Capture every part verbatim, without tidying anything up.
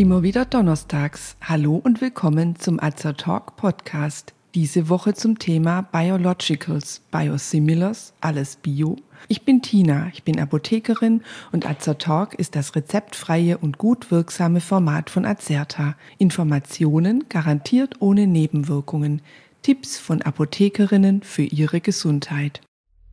Immer wieder donnerstags. Hallo und willkommen zum Azertalk Podcast. Diese Woche zum Thema Biologicals, Biosimilars, alles Bio. Ich bin Tina, ich bin Apothekerin und Azertalk ist das rezeptfreie und gut wirksame Format von Azerta. Informationen garantiert ohne Nebenwirkungen. Tipps von Apothekerinnen für ihre Gesundheit.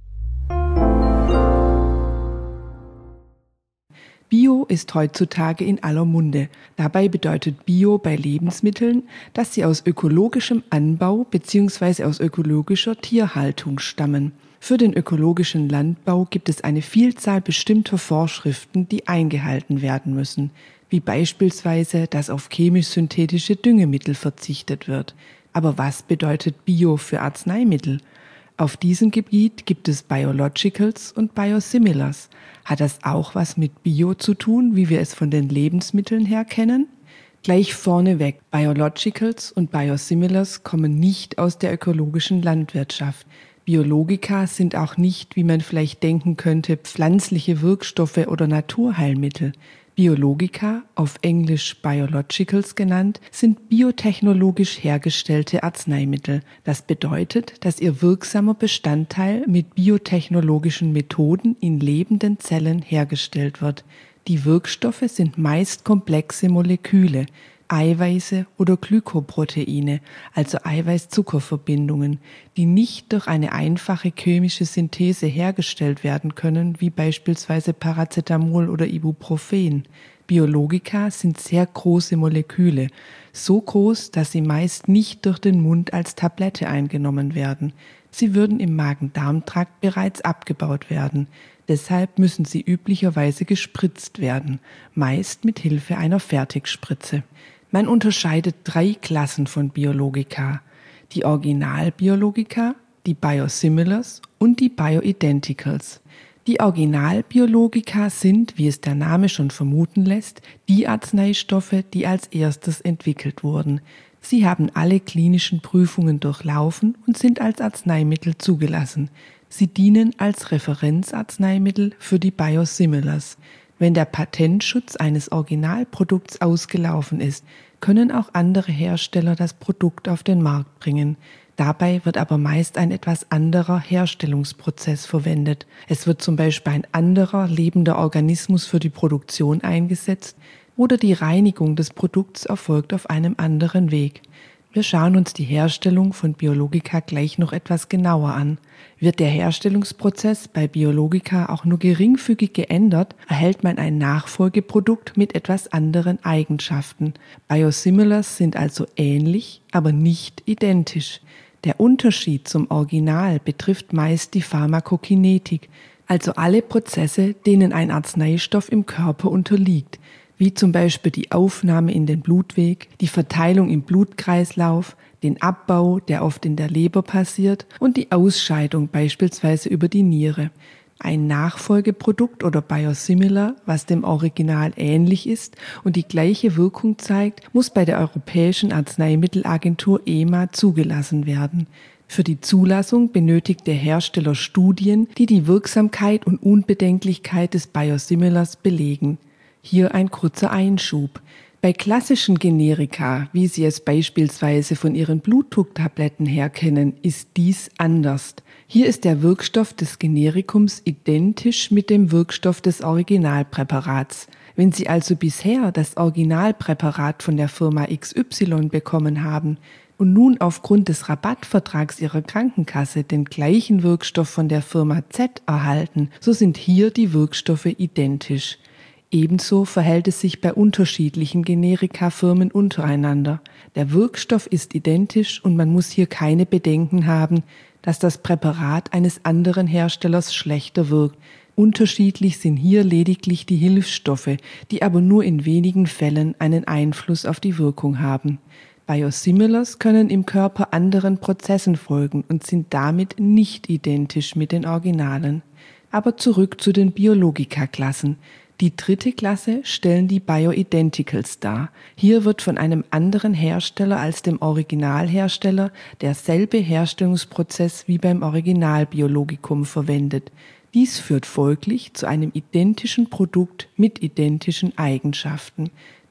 Bio ist heutzutage in aller Munde. Dabei bedeutet Bio bei Lebensmitteln, dass sie aus ökologischem Anbau bzw. aus ökologischer Tierhaltung stammen. Für den ökologischen Landbau gibt es eine Vielzahl bestimmter Vorschriften, die eingehalten werden müssen, wie beispielsweise, dass auf chemisch-synthetische Düngemittel verzichtet wird. Aber was bedeutet Bio für Arzneimittel? Auf diesem Gebiet gibt es Biologicals und Biosimilars. Hat das auch was mit Bio zu tun, wie wir es von den Lebensmitteln her kennen? Gleich vorneweg, Biologicals und Biosimilars kommen nicht aus der ökologischen Landwirtschaft. Biologika sind auch nicht, wie man vielleicht denken könnte, pflanzliche Wirkstoffe oder Naturheilmittel. Biologika, auf Englisch Biologicals genannt, sind biotechnologisch hergestellte Arzneimittel. Das bedeutet, dass ihr wirksamer Bestandteil mit biotechnologischen Methoden in lebenden Zellen hergestellt wird. Die Wirkstoffe sind meist komplexe Moleküle, Eiweiße oder Glykoproteine, also Eiweiß-Zucker-Verbindungen, die nicht durch eine einfache chemische Synthese hergestellt werden können, wie beispielsweise Paracetamol oder Ibuprofen. Biologika sind sehr große Moleküle, so groß, dass sie meist nicht durch den Mund als Tablette eingenommen werden. Sie würden im Magen-Darm-Trakt bereits abgebaut werden. Deshalb müssen sie üblicherweise gespritzt werden, meist mit Hilfe einer Fertigspritze. Man unterscheidet drei Klassen von Biologika: die Originalbiologika, die Biosimilars und die Bioidenticals. Die Originalbiologika sind, wie es der Name schon vermuten lässt, die Arzneistoffe, die als erstes entwickelt wurden. Sie haben alle klinischen Prüfungen durchlaufen und sind als Arzneimittel zugelassen. Sie dienen als Referenzarzneimittel für die Biosimilars. Wenn der Patentschutz eines Originalprodukts ausgelaufen ist, können auch andere Hersteller das Produkt auf den Markt bringen. Dabei wird aber meist ein etwas anderer Herstellungsprozess verwendet. Es wird zum Beispiel ein anderer lebender Organismus für die Produktion eingesetzt oder die Reinigung des Produkts erfolgt auf einem anderen Weg. Wir schauen uns die Herstellung von Biologika gleich noch etwas genauer an. Wird der Herstellungsprozess bei Biologika auch nur geringfügig geändert, erhält man ein Nachfolgeprodukt mit etwas anderen Eigenschaften. Biosimilars sind also ähnlich, aber nicht identisch. Der Unterschied zum Original betrifft meist die Pharmakokinetik, also alle Prozesse, denen ein Arzneistoff im Körper unterliegt, wie zum Beispiel die Aufnahme in den Blutweg, die Verteilung im Blutkreislauf, den Abbau, der oft in der Leber passiert, und die Ausscheidung beispielsweise über die Niere. Ein Nachfolgeprodukt oder Biosimilar, was dem Original ähnlich ist und die gleiche Wirkung zeigt, muss bei der Europäischen Arzneimittelagentur E M A zugelassen werden. Für die Zulassung benötigt der Hersteller Studien, die die Wirksamkeit und Unbedenklichkeit des Biosimilars belegen. Hier ein kurzer Einschub. Bei klassischen Generika, wie Sie es beispielsweise von Ihren Blutdrucktabletten her kennen, ist dies anders. Hier ist der Wirkstoff des Generikums identisch mit dem Wirkstoff des Originalpräparats. Wenn Sie also bisher das Originalpräparat von der Firma X Y bekommen haben und nun aufgrund des Rabattvertrags Ihrer Krankenkasse den gleichen Wirkstoff von der Firma Z erhalten, so sind hier die Wirkstoffe identisch. Ebenso verhält es sich bei unterschiedlichen Generika-Firmen untereinander. Der Wirkstoff ist identisch und man muss hier keine Bedenken haben, dass das Präparat eines anderen Herstellers schlechter wirkt. Unterschiedlich sind hier lediglich die Hilfsstoffe, die aber nur in wenigen Fällen einen Einfluss auf die Wirkung haben. Biosimilars können im Körper anderen Prozessen folgen und sind damit nicht identisch mit den Originalen. Aber zurück zu den Biologika-Klassen. Die dritte Klasse stellen die Bioidenticals dar. Hier wird von einem anderen Hersteller als dem Originalhersteller derselbe Herstellungsprozess wie beim Originalbiologikum verwendet. Dies führt folglich zu einem identischen Produkt mit identischen Eigenschaften.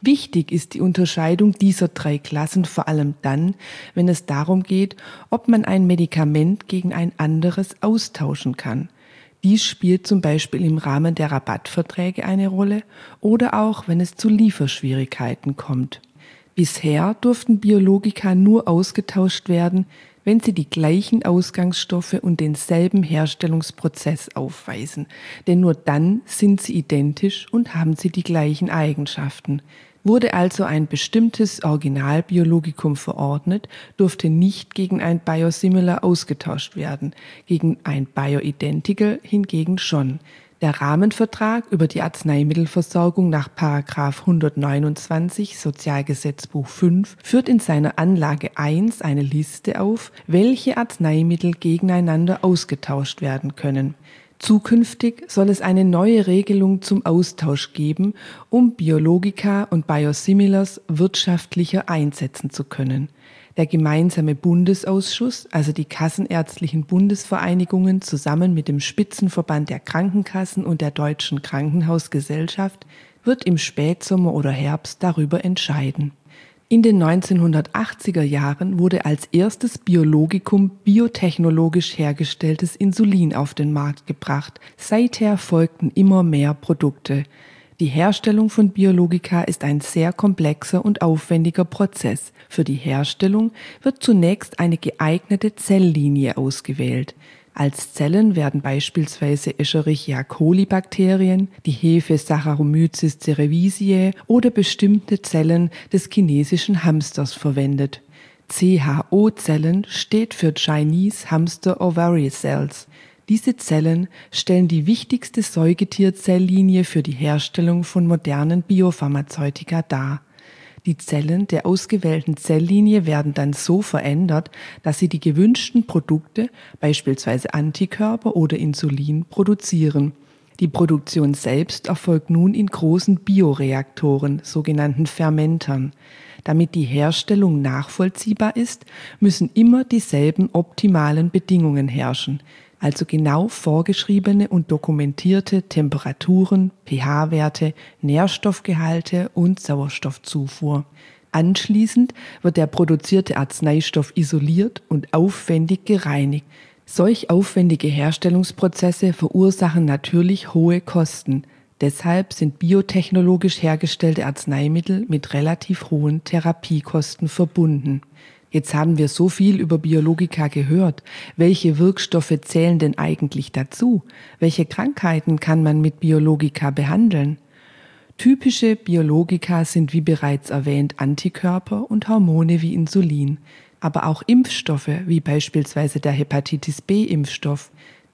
Wichtig ist die Unterscheidung dieser drei Klassen vor allem dann, wenn es darum geht, ob man ein Medikament gegen ein anderes austauschen kann. Dies spielt zum Beispiel im Rahmen der Rabattverträge eine Rolle oder auch, wenn es zu Lieferschwierigkeiten kommt. Bisher durften Biologika nur ausgetauscht werden, wenn sie die gleichen Ausgangsstoffe und denselben Herstellungsprozess aufweisen, denn nur dann sind sie identisch und haben sie die gleichen Eigenschaften. Wurde also ein bestimmtes Originalbiologikum verordnet, durfte nicht gegen ein Biosimilar ausgetauscht werden, gegen ein Bioidentical hingegen schon. Der Rahmenvertrag über die Arzneimittelversorgung nach Paragraph hundertneunundzwanzig Sozialgesetzbuch fünf führt in seiner Anlage eins eine Liste auf, welche Arzneimittel gegeneinander ausgetauscht werden können. Zukünftig soll es eine neue Regelung zum Austausch geben, um Biologika und Biosimilars wirtschaftlicher einsetzen zu können. Der gemeinsame Bundesausschuss, also die kassenärztlichen Bundesvereinigungen zusammen mit dem Spitzenverband der Krankenkassen und der Deutschen Krankenhausgesellschaft, wird im Spätsommer oder Herbst darüber entscheiden. In den neunzehnhundertachtziger Jahren wurde als erstes Biologikum biotechnologisch hergestelltes Insulin auf den Markt gebracht. Seither folgten immer mehr Produkte. Die Herstellung von Biologika ist ein sehr komplexer und aufwendiger Prozess. Für die Herstellung wird zunächst eine geeignete Zelllinie ausgewählt. Als Zellen werden beispielsweise Escherichia coli-Bakterien, die Hefe Saccharomyces cerevisiae oder bestimmte Zellen des chinesischen Hamsters verwendet. C H O-Zellen steht für Chinese Hamster Ovary Cells. Diese Zellen stellen die wichtigste Säugetierzellinie für die Herstellung von modernen Biopharmazeutika dar. Die Zellen der ausgewählten Zelllinie werden dann so verändert, dass sie die gewünschten Produkte, beispielsweise Antikörper oder Insulin, produzieren. Die Produktion selbst erfolgt nun in großen Bioreaktoren, sogenannten Fermentern. Damit die Herstellung nachvollziehbar ist, müssen immer dieselben optimalen Bedingungen herrschen, also genau vorgeschriebene und dokumentierte Temperaturen, pH-Werte, Nährstoffgehalte und Sauerstoffzufuhr. Anschließend wird der produzierte Arzneistoff isoliert und aufwendig gereinigt. Solch aufwendige Herstellungsprozesse verursachen natürlich hohe Kosten. Deshalb sind biotechnologisch hergestellte Arzneimittel mit relativ hohen Therapiekosten verbunden. Jetzt haben wir so viel über Biologika gehört. Welche Wirkstoffe zählen denn eigentlich dazu? Welche Krankheiten kann man mit Biologika behandeln? Typische Biologika sind wie bereits erwähnt Antikörper und Hormone wie Insulin, aber auch Impfstoffe wie beispielsweise der Hepatitis-B-Impfstoff,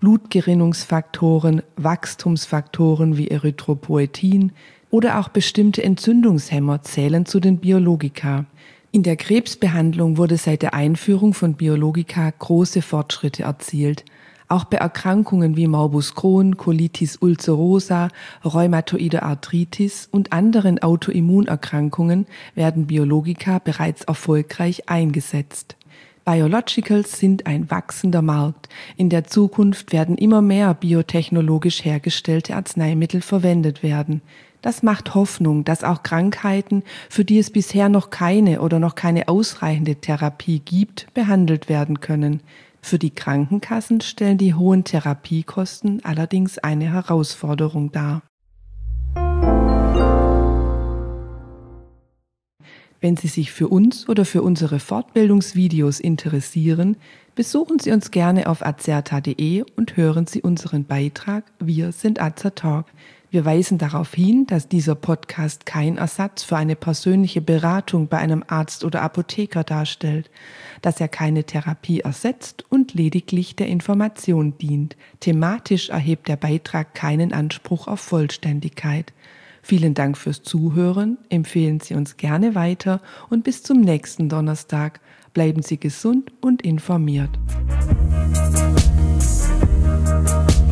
Blutgerinnungsfaktoren, Wachstumsfaktoren wie Erythropoetin oder auch bestimmte Entzündungshemmer zählen zu den Biologika. In der Krebsbehandlung wurde seit der Einführung von Biologika große Fortschritte erzielt. Auch bei Erkrankungen wie Morbus Crohn, Colitis ulcerosa, Rheumatoide Arthritis und anderen Autoimmunerkrankungen werden Biologika bereits erfolgreich eingesetzt. Biologicals sind ein wachsender Markt. In der Zukunft werden immer mehr biotechnologisch hergestellte Arzneimittel verwendet werden. Das macht Hoffnung, dass auch Krankheiten, für die es bisher noch keine oder noch keine ausreichende Therapie gibt, behandelt werden können. Für die Krankenkassen stellen die hohen Therapiekosten allerdings eine Herausforderung dar. Wenn Sie sich für uns oder für unsere Fortbildungsvideos interessieren, besuchen Sie uns gerne auf azerta punkt de und hören Sie unseren Beitrag Wir sind Azertalk. Wir weisen darauf hin, dass dieser Podcast kein Ersatz für eine persönliche Beratung bei einem Arzt oder Apotheker darstellt, dass er keine Therapie ersetzt und lediglich der Information dient. Thematisch erhebt der Beitrag keinen Anspruch auf Vollständigkeit. Vielen Dank fürs Zuhören, empfehlen Sie uns gerne weiter und bis zum nächsten Donnerstag. Bleiben Sie gesund und informiert.